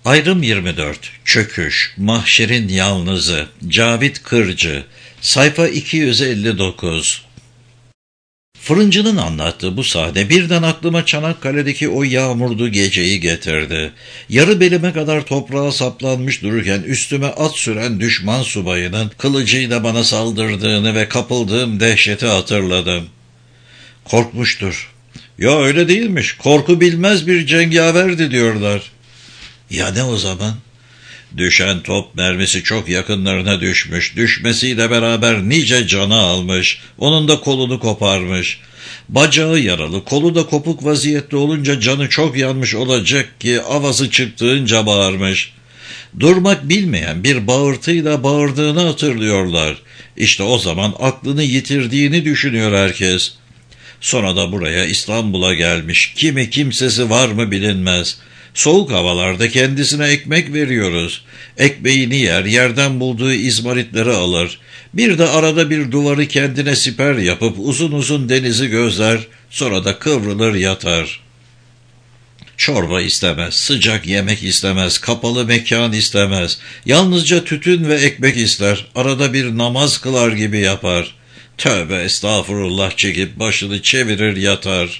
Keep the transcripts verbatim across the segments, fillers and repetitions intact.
Ayrım yirmi dört. Çöküş. Mahşerin yalnızı. Cavit Kırcı. Sayfa iki yüz elli dokuz. Fırıncının anlattığı bu sahne birden aklıma Çanakkale'deki o yağmurlu geceyi getirdi. Yarı belime kadar toprağa saplanmış dururken üstüme at süren düşman subayının kılıcıyla bana saldırdığını ve kapıldığım dehşeti hatırladım. Korkmuştur. Ya öyle değilmiş, korku bilmez bir cengaverdi diyorlar. Ya ne o zaman? Düşen top mermisi çok yakınlarına düşmüş. Düşmesiyle beraber nice canı almış. Onun da kolunu koparmış. Bacağı yaralı, kolu da kopuk vaziyette olunca canı çok yanmış olacak ki avazı çıktığınca bağırmış. Durmak bilmeyen bir bağırtıyla bağırdığını hatırlıyorlar. İşte o zaman aklını yitirdiğini düşünüyor herkes. Sonra da buraya İstanbul'a gelmiş. Kimi kimsesi var mı bilinmez. Soğuk havalarda kendisine ekmek veriyoruz. Ekmeğini yer, yerden bulduğu izmaritleri alır. Bir de arada bir duvarı kendine siper yapıp uzun uzun denizi gözler, sonra da kıvrılır yatar. Çorba istemez, sıcak yemek istemez, kapalı mekan istemez. Yalnızca tütün ve ekmek ister, arada bir namaz kılar gibi yapar. Tövbe estağfurullah çekip başını çevirir yatar.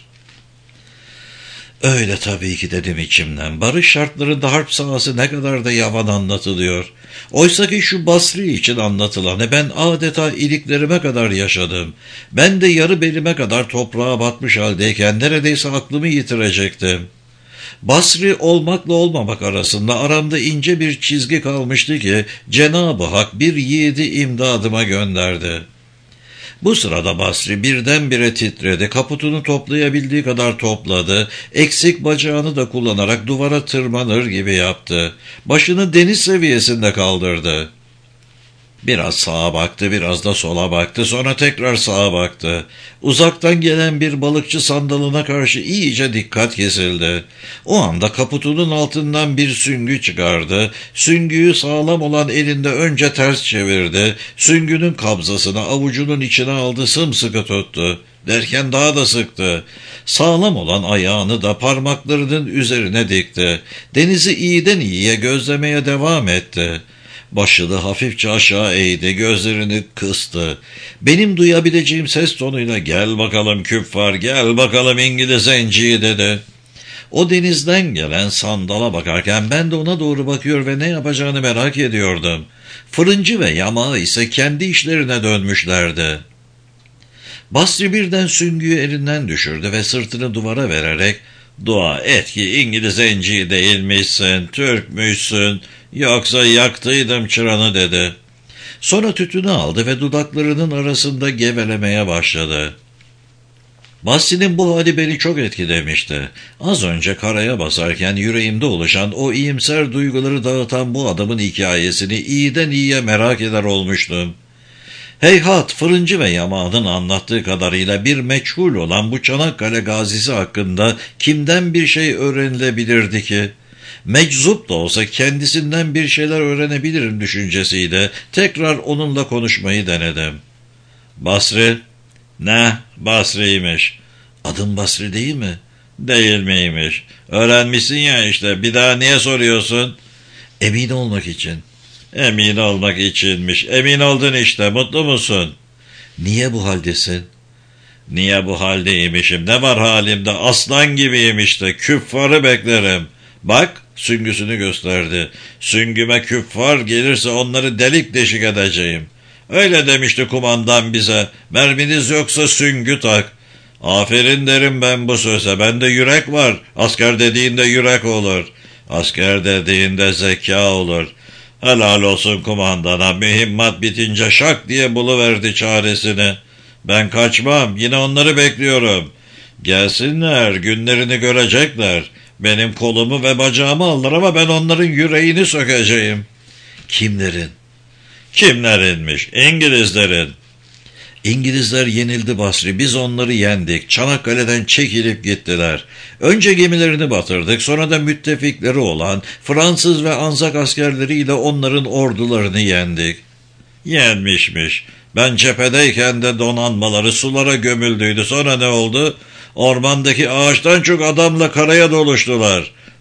Öyle tabii ki dedim içimden. Barış şartlarında harp sahası ne kadar da yavan anlatılıyor. Oysa ki şu Basri için anlatılanı ben adeta iliklerime kadar yaşadım. Ben de yarı belime kadar toprağa batmış haldeyken neredeyse aklımı yitirecektim. Basri olmakla olmamak arasında aramda ince bir çizgi kalmıştı ki Cenab-ı Hak bir yiğidi imdadıma gönderdi. Bu sırada Basri birdenbire titredi, kaputunu toplayabildiği kadar topladı, eksik bacağını da kullanarak duvara tırmanır gibi yaptı. Başını deniz seviyesinde kaldırdı. Biraz sağa baktı, biraz da sola baktı, sonra tekrar sağa baktı. Uzaktan gelen bir balıkçı sandalına karşı iyice dikkat kesildi. O anda kaputunun altından bir süngü çıkardı. Süngüyü sağlam olan elinde önce ters çevirdi. Süngünün kabzasını avucunun içine aldı, sımsıkı tuttu. Derken daha da sıktı. Sağlam olan ayağını da parmaklarının üzerine dikti. Denizi iyiden iyiye gözlemeye devam etti. Başını hafifçe aşağı eğdi, gözlerini kıstı. Benim duyabileceğim ses tonuyla "Gel bakalım küffar, gel bakalım İngiliz enciği" dedi. O denizden gelen sandala bakarken ben de ona doğru bakıyor ve ne yapacağını merak ediyordum. Fırıncı ve yamağı ise kendi işlerine dönmüşlerdi. Basri birden süngüyü elinden düşürdü ve sırtını duvara vererek "Dua et ki İngiliz enciği değilmişsin, Türkmüşsün, yoksa yaktıydım çıranı" dedi. Sonra tütünü aldı ve dudaklarının arasında gevelemeye başladı. Basri'nin bu hali beni çok etkilemişti. Az önce karaya basarken yüreğimde oluşan o iyimser duyguları dağıtan bu adamın hikayesini iyiden iyiye merak eder olmuştum. Heyhat, fırıncı ve yamağının anlattığı kadarıyla bir meçhul olan bu Çanakkale gazisi hakkında kimden bir şey öğrenilebilirdi ki? Meczup da olsa kendisinden bir şeyler öğrenebilirim düşüncesiyle tekrar onunla konuşmayı denedim. "Basri?" "Ne, Basri'ymiş." "Adım Basri değil mi?" "Değil miymiş? Öğrenmişsin ya işte, bir daha niye soruyorsun?" "Emin olmak için." "Emin olmak içinmiş. Emin oldun işte, mutlu musun?" "Niye bu haldesin?" "Niye bu haldeymişim? Ne var halimde? Aslan gibiyim işte. Küffarı beklerim. Bak," süngüsünü gösterdi. "Süngüme küffar gelirse onları delik deşik edeceğim. Öyle demişti kumandan bize. Merminiz yoksa süngü tak. Aferin derim ben bu söze. Bende yürek var. Asker dediğinde yürek olur. Asker dediğinde zeka olur. Helal olsun kumandana. Mühimmat bitince şak diye buluverdi çaresini. Ben kaçmam. Yine onları bekliyorum. Gelsinler. Günlerini görecekler. Benim kolumu ve bacağımı alır ama ben onların yüreğini sökeceğim." "Kimlerin?" "Kimlerinmiş? İngilizlerin." "İngilizler yenildi Basri. Biz onları yendik. Çanakkale'den çekilip gittiler. Önce gemilerini batırdık. Sonra da müttefikleri olan Fransız ve Anzak askerleriyle onların ordularını yendik." "Yenmişmiş. Ben cephedeyken de donanmaları sulara gömüldüydü. Sonra ne oldu? Ormandaki ağaçtan çok adamla karaya doluştular.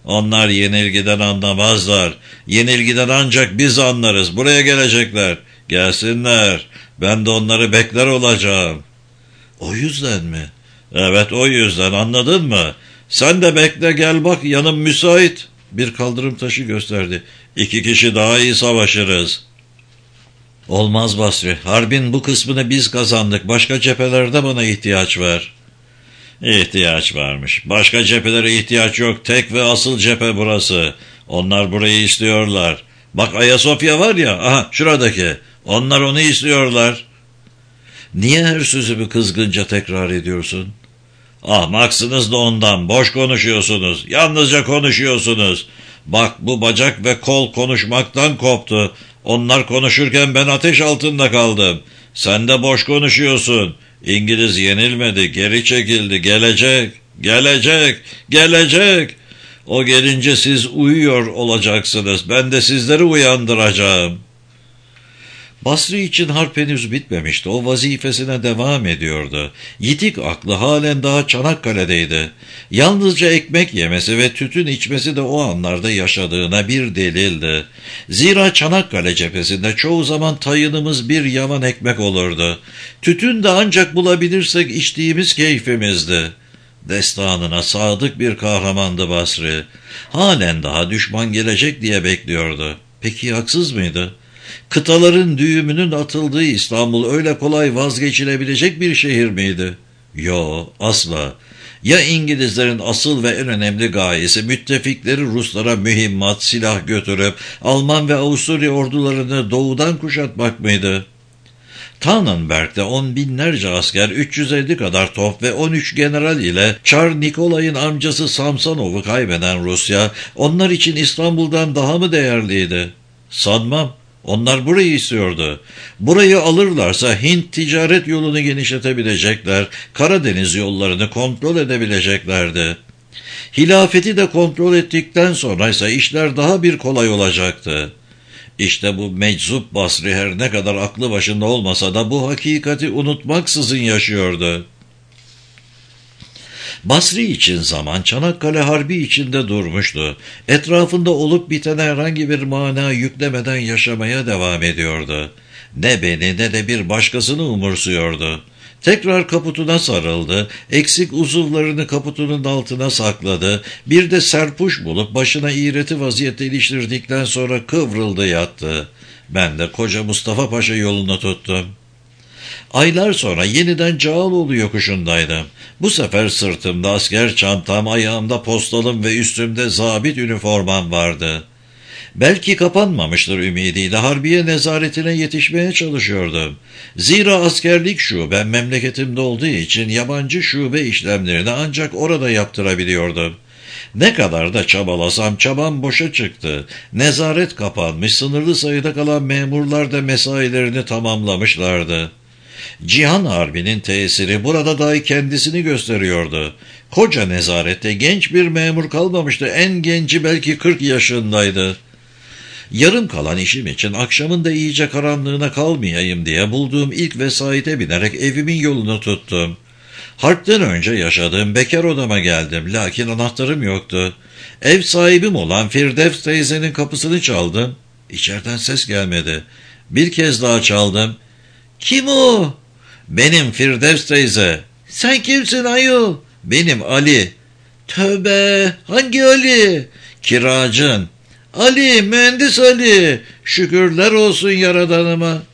Onlar yenilgiden anlamazlar. Yenilgiden ancak biz anlarız. Buraya gelecekler. Gelsinler. Ben de onları bekler olacağım. O yüzden mi? Evet, o yüzden, anladın mı? Sen de bekle, gel bak, yanım müsait. Bir kaldırım taşı gösterdi. İki kişi daha iyi savaşırız. Olmaz Basri. Harbin bu kısmını biz kazandık. Başka cephelerde bana ihtiyaç var. İhtiyaç varmış. Başka cephelere ihtiyaç yok. Tek ve asıl cephe burası. Onlar burayı istiyorlar. Bak Ayasofya var ya, aha şuradaki. Onlar onu istiyorlar. Niye her sözümü kızgınca tekrar ediyorsun? Ahmaksınız da ondan. Boş konuşuyorsunuz. Yalnızca konuşuyorsunuz. Bak, bu bacak ve kol konuşmaktan koptu. Onlar konuşurken ben ateş altında kaldım. Sen de boş konuşuyorsun. İngiliz yenilmedi, geri çekildi. Gelecek, gelecek, gelecek. O gelince siz uyuyor olacaksınız. Ben de sizleri uyandıracağım. Basri için harp henüz bitmemişti. O vazifesine devam ediyordu. Yitik aklı halen daha Çanakkale'deydi. Yalnızca ekmek yemesi ve tütün içmesi de o anlarda yaşadığına bir delildi. Zira Çanakkale cephesinde çoğu zaman tayınımız bir yaman ekmek olurdu. Tütün de ancak bulabilirsek içtiğimiz keyfimizdi. Destanına sadık bir kahramandı Basri. Halen daha düşman gelecek diye bekliyordu. Peki haksız mıydı? Kıtaların düğümünün atıldığı İstanbul öyle kolay vazgeçilebilecek bir şehir miydi? Yo, asla. Ya İngilizlerin asıl ve en önemli gayesi müttefikleri Ruslara mühimmat, silah götürüp Alman ve Avusturya ordularını doğudan kuşatmak mıydı? Tannenberg'de on binlerce asker, üç yüz elli kadar top ve on üç general ile Çar Nikolay'ın amcası Samsonov'u kaybeden Rusya, onlar için İstanbul'dan daha mı değerliydi? Sanmam. Onlar burayı istiyordu. Burayı alırlarsa Hint ticaret yolunu genişletebilecekler, Karadeniz yollarını kontrol edebileceklerdi. Hilafeti de kontrol ettikten sonraysa işler daha bir kolay olacaktı. İşte bu meczup Basri her ne kadar aklı başında olmasa da bu hakikati unutmaksızın yaşıyordu. Basri için zaman Çanakkale Harbi içinde durmuştu. Etrafında olup bitene herhangi bir mana yüklemeden yaşamaya devam ediyordu. Ne beni ne de bir başkasını umursuyordu. Tekrar kaputuna sarıldı, eksik uzuvlarını kaputunun altına sakladı, bir de serpuş bulup başına iğreti vaziyette iliştirdikten sonra kıvrıldı yattı. Ben de koca Mustafa Paşa yolunu tuttum. Aylar sonra yeniden Cağaloğlu yokuşundaydım. Bu sefer sırtımda asker çantam, ayağımda postalım ve üstümde zabit üniformam vardı. Belki kapanmamıştır ümidiyle Harbiye nezaretine yetişmeye çalışıyordum. Zira askerlik şubem memleketimde olduğu için yabancı şube işlemlerini ancak orada yaptırabiliyordum. Ne kadar da çabalasam çabam boşa çıktı. Nezaret kapanmış, sınırlı sayıda kalan memurlar da mesailerini tamamlamışlardı. Cihan Harbi'nin tesiri burada dahi kendisini gösteriyordu. Koca nezarette genç bir memur kalmamıştı. En genci belki kırk yaşındaydı. Yarım kalan işim için akşamın da iyice karanlığına kalmayayım diye bulduğum ilk vesayete binerek evimin yolunu tuttum. Harpten önce yaşadığım bekar odama geldim. Lakin anahtarım yoktu. Ev sahibim olan Firdevs teyzenin kapısını çaldım. İçeriden ses gelmedi. Bir kez daha çaldım. Kim o? Benim Firdevs teyze. Sen kimsin ayol? Benim Ali. Tövbe, hangi Ali? Kiracın. Ali, mühendis Ali. Şükürler olsun yaradanıma.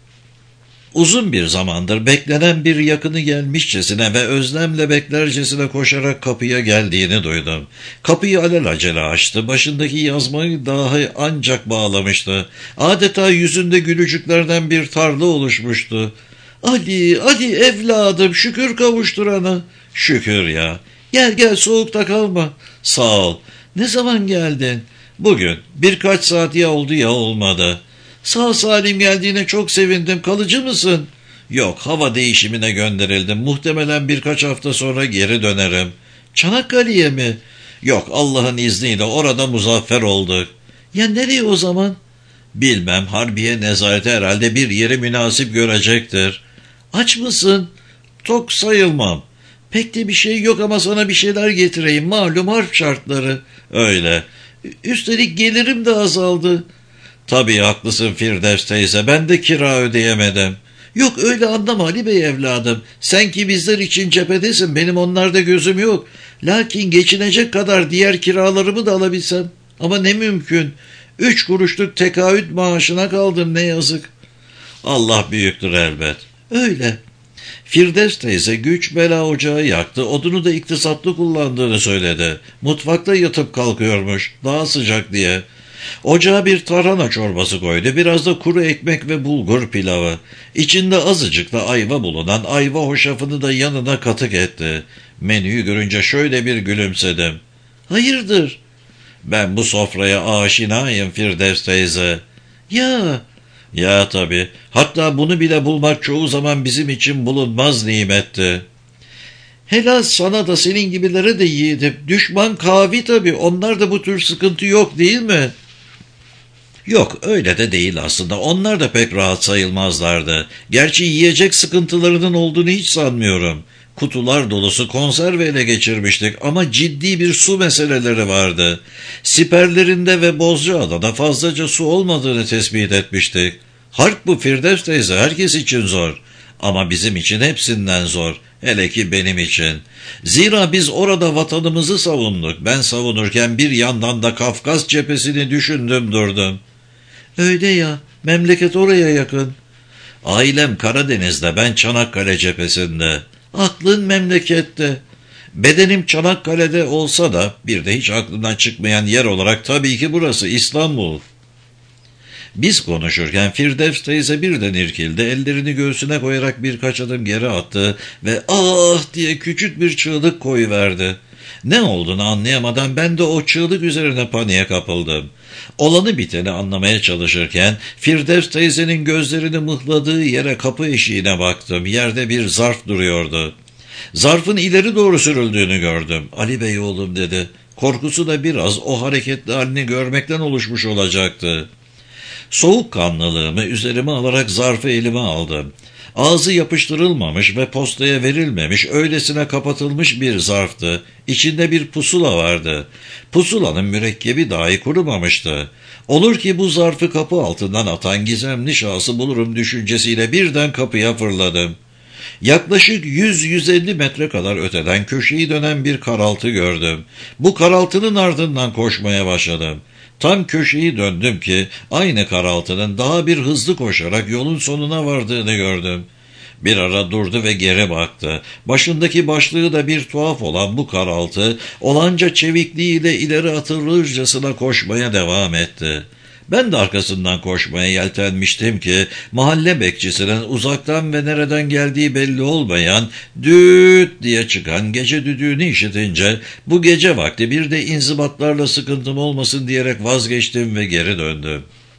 Uzun bir zamandır beklenen bir yakını gelmişçesine ve özlemle beklercesine koşarak kapıya geldiğini duydum. Kapıyı alelacele açtı. Başındaki yazmayı dahi ancak bağlamıştı. Adeta yüzünde gülücüklerden bir tarla oluşmuştu. Ali, Ali evladım, şükür kavuşturana. Şükür ya. Gel gel, soğukta kalma. Sağ ol. Ne zaman geldin? Bugün. Birkaç saat ya oldu ya olmadı. Sağ salim geldiğine çok sevindim. Kalıcı mısın? Yok, hava değişimine gönderildim. Muhtemelen birkaç hafta sonra geri dönerim. Çanakkale'ye mi? Yok, Allah'ın izniyle orada muzaffer olduk. Ya nereye o zaman? Bilmem, Harbiye nezareti herhalde bir yeri münasip görecektir. Aç mısın? Tok sayılmam. Pek de bir şey yok ama sana bir şeyler getireyim. Malum harp şartları. Öyle. Üstelik gelirim de azaldı. Tabii haklısın Firdevs teyze. Ben de kira ödeyemedim. Yok öyle anlama Ali Bey evladım. Sen ki bizler için cephedesin. Benim onlarda gözüm yok. Lakin geçinecek kadar diğer kiralarımı da alabilsem. Ama ne mümkün. Üç kuruşluk tekaüt maaşına kaldım ne yazık. Allah büyüktür elbet. Öyle. Firdevs teyze güç bela ocağı yaktı. Odunu da iktisatlı kullandığını söyledi. Mutfakta yatıp kalkıyormuş. Daha sıcak diye. Ocağa bir tarhana çorbası koydu. Biraz da kuru ekmek ve bulgur pilavı. İçinde azıcık da ayva bulunan ayva hoşafını da yanına katık etti. Menüyü görünce şöyle bir gülümsedim. Hayırdır? Ben bu sofraya aşinayım Firdevs teyze. Ya... Ya tabii. Hatta bunu bile bulmak çoğu zaman bizim için bulunmaz nimetti. Helal sana da senin gibilere de yiğidim. Düşman kavi tabii. Onlar da bu tür sıkıntı yok değil mi? Yok öyle de değil aslında. Onlar da pek rahat sayılmazlardı. Gerçi yiyecek sıkıntılarının olduğunu hiç sanmıyorum. Kutular dolusu konserve ele geçirmiştik ama ciddi bir su meseleleri vardı. Siperlerinde ve Bozcaada'da fazlaca su olmadığını tespit etmiştik. Harp bu Firdevs teyze, herkes için zor. Ama bizim için hepsinden zor. Hele ki benim için. Zira biz orada vatanımızı savunduk. Ben savunurken bir yandan da Kafkas cephesini düşündüm durdum. Öyle ya, memleket oraya yakın. Ailem Karadeniz'de, ben Çanakkale cephesinde. Aklın memlekette. Bedenim Çanakkale'de olsa da bir de hiç aklından çıkmayan yer olarak tabii ki burası İstanbul. Biz konuşurken Firdevs teyze birden irkildi, ellerini göğsüne koyarak birkaç adım geri attı ve ah diye küçük bir çığlık koyuverdi. Ne olduğunu anlayamadan ben de o çığlık üzerine paniğe kapıldım. Olanı biteni anlamaya çalışırken Firdevs teyzenin gözlerini mıhladığı yere kapı eşiğine baktım. Yerde bir zarf duruyordu. Zarfın ileri doğru sürüldüğünü gördüm. Ali Bey oğlum dedi. Korkusu da biraz o hareketli halini görmekten oluşmuş olacaktı. Soğukkanlılığımı üzerime alarak zarfı elime aldım. Ağzı yapıştırılmamış ve postaya verilmemiş, öylesine kapatılmış bir zarftı. İçinde bir pusula vardı. Pusulanın mürekkebi dahi kurumamıştı. Olur ki bu zarfı kapı altından atan gizemli şahsı bulurum düşüncesiyle birden kapıya fırladım. Yaklaşık yüz yüz elli metre kadar öteden köşeyi dönen bir karaltı gördüm. Bu karaltının ardından koşmaya başladım. Tam köşeyi döndüm ki aynı karaltının daha bir hızlı koşarak yolun sonuna vardığını gördüm. Bir ara durdu ve geri baktı. Başındaki başlığı da bir tuhaf olan bu karaltı olanca çevikliğiyle ileri atılırcasına koşmaya devam etti. Ben de arkasından koşmaya yeltenmiştim ki mahalle bekçisinin uzaktan ve nereden geldiği belli olmayan düt diye çıkan gece düdüğünü işitince bu gece vakti bir de inzibatlarla sıkıntım olmasın diyerek vazgeçtim ve geri döndüm.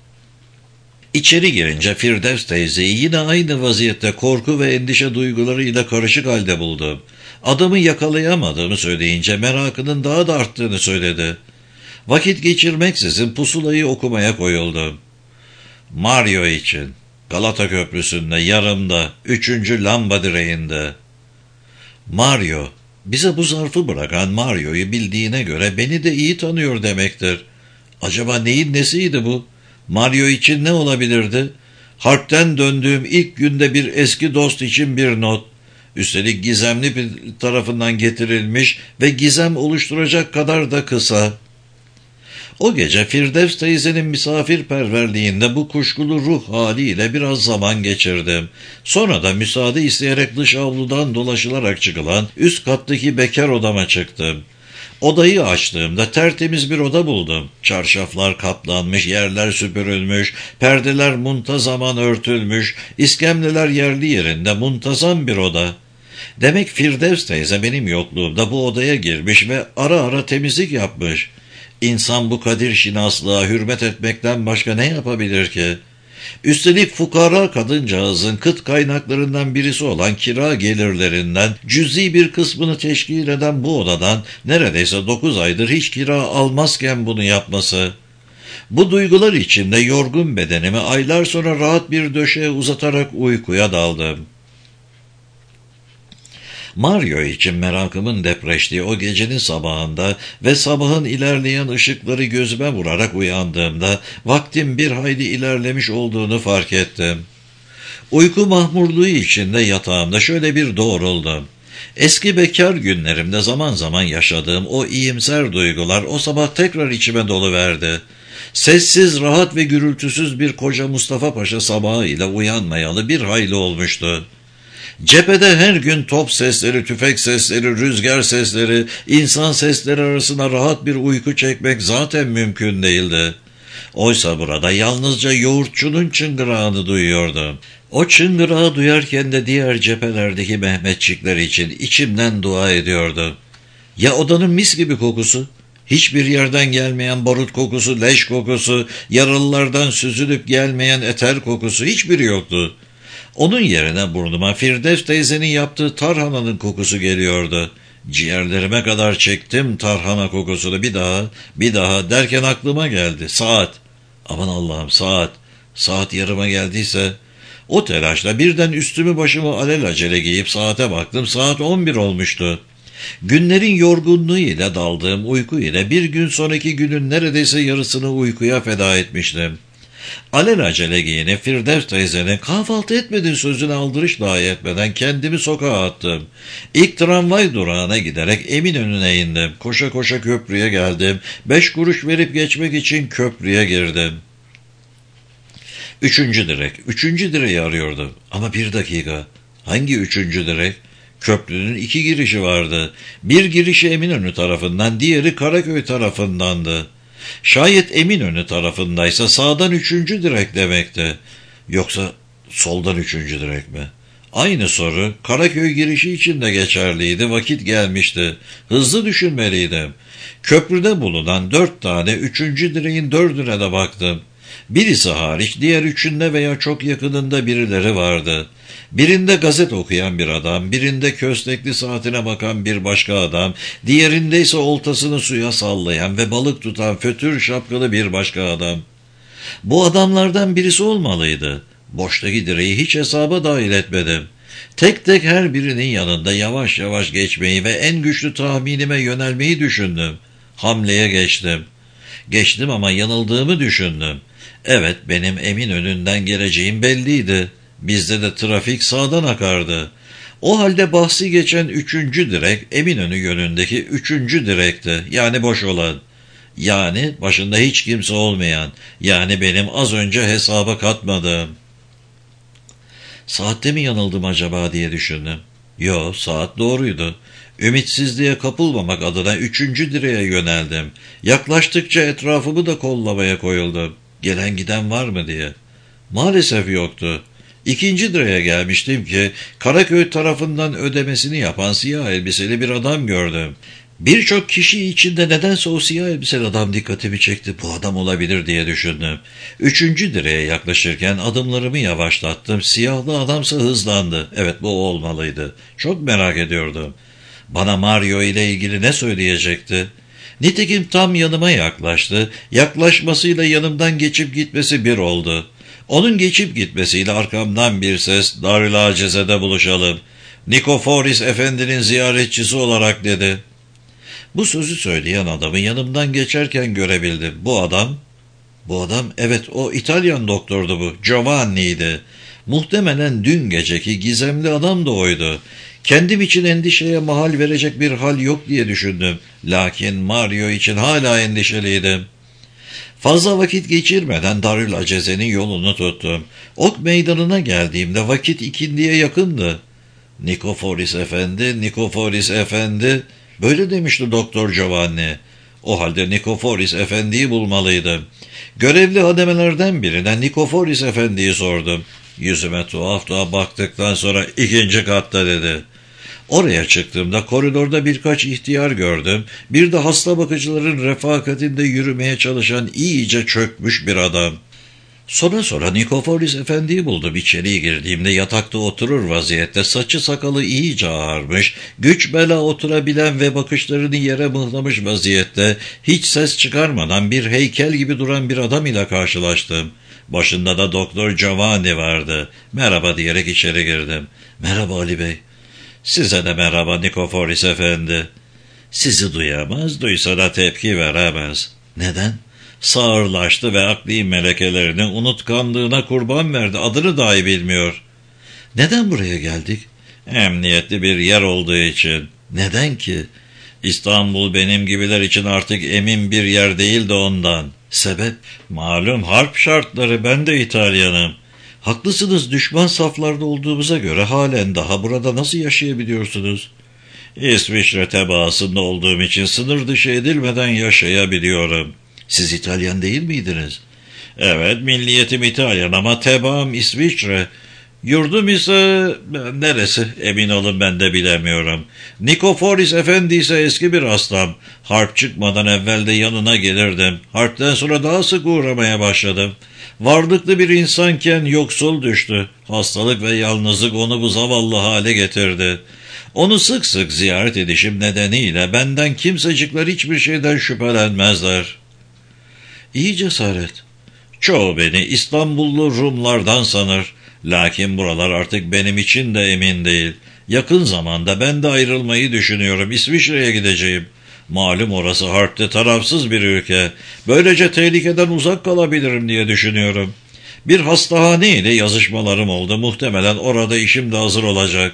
İçeri girince Firdevs teyzeyi yine aynı vaziyette korku ve endişe duygularıyla karışık halde buldum. Adamı yakalayamadığımı söyleyince merakının daha da arttığını söyledi. Vakit geçirmeksizin pusulayı okumaya koyuldum. Mario için, Galata Köprüsü'nde, yarımda, üçüncü lamba direğinde. Mario, bize bu zarfı bırakan Mario'yu bildiğine göre beni de iyi tanıyor demektir. Acaba neyin nesiydi bu? Mario için ne olabilirdi? Harpten döndüğüm ilk günde bir eski dost için bir not. Üstelik gizemli bir tarafından getirilmiş ve gizem oluşturacak kadar da kısa. O gece Firdevs teyzenin misafirperverliğinde bu kuşkulu ruh haliyle biraz zaman geçirdim. Sonra da müsaade isteyerek dış avludan dolaşılarak çıkılan üst kattaki bekar odama çıktım. Odayı açtığımda tertemiz bir oda buldum. Çarşaflar kaplanmış, yerler süpürülmüş, perdeler muntazaman örtülmüş, iskemleler yerli yerinde, muntazam bir oda. Demek Firdevs teyze benim yokluğumda bu odaya girmiş ve ara ara temizlik yapmış. İnsan bu kadir şinaslığa hürmet etmekten başka ne yapabilir ki? Üstelik fukara kadıncağızın kıt kaynaklarından birisi olan kira gelirlerinden cüzi bir kısmını teşkil eden bu odadan neredeyse dokuz aydır hiç kira almazken bunu yapması. Bu duygular içinde yorgun bedenimi aylar sonra rahat bir döşeye uzatarak uykuya daldım. Mario için merakımın depreştiği o gecenin sabahında ve sabahın ilerleyen ışıkları gözüme vurarak uyandığımda vaktin bir hayli ilerlemiş olduğunu fark ettim. Uyku mahmurluğu içinde yatağımda şöyle bir doğruldum. Eski bekar günlerimde zaman zaman yaşadığım o iyimser duygular o sabah tekrar içime doluverdi. Sessiz, rahat ve gürültüsüz bir koca Mustafa Paşa sabahıyla uyanmayalı bir hayli olmuştu. Cephede her gün top sesleri, tüfek sesleri, rüzgar sesleri, insan sesleri arasında rahat bir uyku çekmek zaten mümkün değildi. Oysa burada yalnızca yoğurtçunun çıngırağını duyuyordum. O çıngırağı duyarken de diğer cephelerdeki Mehmetçikler için içimden dua ediyordum. Ya odanın mis gibi kokusu? Hiçbir yerden gelmeyen barut kokusu, leş kokusu, yaralılardan süzülüp gelmeyen eter kokusu hiçbiri yoktu. Onun yerine burnuma Firdevs teyzenin yaptığı tarhananın kokusu geliyordu. Ciğerlerime kadar çektim tarhana kokusunu bir daha, bir daha derken aklıma geldi. Saat. Aman Allah'ım saat. Saat yarıma geldiyse... O telaşla birden üstümü başımı alelacele giyip saate baktım. Saat on bir olmuştu. Günlerin yorgunluğu ile daldığım uyku ile bir gün sonraki günün neredeyse yarısını uykuya feda etmiştim. Alelacele giyinip Firdevs teyzenin kahvaltı etmedin sözünü aldırış dahi etmeden kendimi sokağa attım. İlk tramvay durağına giderek Eminönü'ne indim. Koşa koşa köprüye geldim. Beş kuruş verip geçmek için köprüye girdim. Üçüncü direk. Üçüncü direği arıyordum. Ama bir dakika. Hangi üçüncü direk? Köprünün iki girişi vardı. Bir girişi Eminönü tarafından, diğeri Karaköy tarafındandı. Şayet Eminönü tarafındaysa sağdan üçüncü direk demekti. Yoksa soldan üçüncü direk mi? Aynı soru Karaköy girişi için de geçerliydi. Vakit gelmişti. Hızlı düşünmeliydim. Köprüde bulunan dört tane üçüncü direğin dördüne de baktım. Birisi hariç diğer üçünde veya çok yakınında birileri vardı. Birinde gazet okuyan bir adam, birinde köstekli saatine bakan bir başka adam, diğerinde ise oltasını suya sallayan ve balık tutan fötür şapkalı bir başka adam. Bu adamlardan birisi olmalıydı. Boştaki direği hiç hesaba dahil etmedim. Tek tek her birinin yanında yavaş yavaş geçmeyi ve en güçlü tahminime yönelmeyi düşündüm. Hamleye geçtim. Geçtim ama yanıldığımı düşündüm. Evet, benim Eminönü'nden geleceğim belliydi. Bizde de trafik sağdan akardı. O halde bahsi geçen üçüncü direk Eminönü yönündeki üçüncü direkti. Yani boş olan. Yani başında hiç kimse olmayan. Yani benim az önce hesaba katmadığım. Saatte mi yanıldım acaba diye düşündüm. Yo, saat doğruydu. Ümitsizliğe kapılmamak adına üçüncü direğe yöneldim. Yaklaştıkça etrafımı da kollamaya koyuldum. Gelen giden var mı diye. Maalesef yoktu. İkinci direğe gelmiştim ki Karaköy tarafından ödemesini yapan siyah elbiseli bir adam gördüm. Birçok kişi içinde nedense o siyah elbiseli adam dikkatimi çekti. Bu adam olabilir diye düşündüm. Üçüncü direğe yaklaşırken adımlarımı yavaşlattım. Siyahlı adamsa hızlandı. Evet, bu olmalıydı. Çok merak ediyordum. Bana Mario ile ilgili ne söyleyecekti? Nitekim tam yanıma yaklaştı. Yaklaşmasıyla yanımdan geçip gitmesi bir oldu. Onun geçip gitmesiyle arkamdan bir ses, Darül Acize'de buluşalım. Nikoforis Efendi'nin ziyaretçisi olarak dedi. Bu sözü söyleyen adamı yanımdan geçerken görebildim. Bu adam, bu adam evet o İtalyan doktordu bu. Giovanni'ydi. Muhtemelen dün geceki gizemli adam da oydu. Kendim için endişeye mahal verecek bir hal yok diye düşündüm. Lakin Mario için hala endişeliydim. Fazla vakit geçirmeden Darül Aceze'nin yolunu tuttum. Ok meydanına geldiğimde vakit ikindiye yakındı. Nikoforis Efendi, Nikoforis Efendi, böyle demişti Doktor Giovanni. O halde Nikoforis Efendi'yi bulmalıydım. Görevli hademelerden birine Nikoforis Efendi'yi sordum. Yüzüme tuhaf tuhaf baktıktan sonra ikinci katta dedi. Oraya çıktığımda koridorda birkaç ihtiyar gördüm. Bir de hasta bakıcıların refakatinde yürümeye çalışan iyice çökmüş bir adam. Sonra sonra Nikoforis Efendi'yi buldum. İçeriye girdiğimde yatakta oturur vaziyette, saçı sakalı iyice ağarmış, güç bela oturabilen ve bakışlarını yere mıhlamış vaziyette, hiç ses çıkarmadan bir heykel gibi duran bir adam ile karşılaştım. Başında da Doktor Giovanni vardı. Merhaba diyerek içeri girdim. Merhaba Ali Bey. Size de merhaba Nikoforis Efendi. Sizi duyamaz, duysa da tepki veremez. Neden? Sağırlaştı ve akli melekelerinin unutkanlığına kurban verdi. Adını dahi bilmiyor. Neden buraya geldik? Emniyetli bir yer olduğu için. Neden ki? İstanbul benim gibiler için artık emin bir yer değil de ondan. Sebep? Malum harp şartları, ben de İtalyanım. Haklısınız, düşman saflarda olduğumuza göre halen daha burada nasıl yaşayabiliyorsunuz? İsviçre tebaasında olduğum için sınır dışı edilmeden yaşayabiliyorum. Siz İtalyan değil miydiniz? Evet, milliyetim İtalyan ama tebaam İsviçre. Yurdum ise neresi? Emin olun ben de bilemiyorum. Nikoforis Efendi ise eski bir aslam. Harp çıkmadan evvel de yanına gelirdim. Harpten sonra daha sık uğramaya başladım. Varlıklı bir insanken yoksul düştü. Hastalık ve yalnızlık onu bu zavallı hale getirdi. Onu sık sık ziyaret edişim nedeniyle benden kimsecikler hiçbir şeyden şüphelenmezler. İyi cesaret. Çoğu beni İstanbullu Rumlardan sanır. Lakin buralar artık benim için de emin değil. Yakın zamanda ben de ayrılmayı düşünüyorum. İsviçre'ye gideceğim. Malum orası harpte tarafsız bir ülke. Böylece tehlikeden uzak kalabilirim diye düşünüyorum. Bir hastahane ile yazışmalarım oldu. Muhtemelen orada işim de hazır olacak.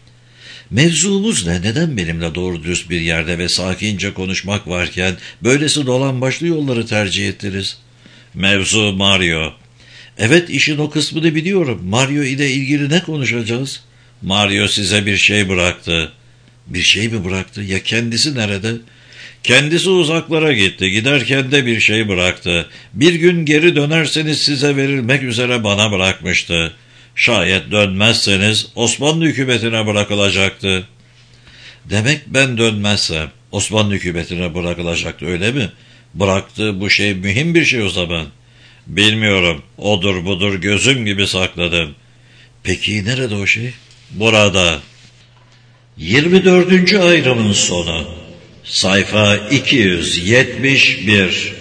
Mevzumuz ne? Neden benimle doğru dürüst bir yerde ve sakince konuşmak varken böylesi dolambaçlı yolları tercih ettiniz? Mevzu Mario. Evet, işin o kısmını biliyorum. Mario ile ilgili ne konuşacağız? Mario size bir şey bıraktı. Bir şey mi bıraktı? Ya kendisi nerede? Kendisi uzaklara gitti. Giderken de bir şey bıraktı. Bir gün geri dönerseniz size verilmek üzere bana bırakmıştı. Şayet dönmezseniz Osmanlı hükümetine bırakılacaktı. Demek ben dönmezsem Osmanlı hükümetine bırakılacaktı, öyle mi? Bıraktığı bu şey mühim bir şey o zaman. Bilmiyorum. Odur budur gözüm gibi sakladım. Peki nerede o şey? Burada. yirmi dördüncü ayrımın sonu. Sayfa iki yüz yetmiş bir.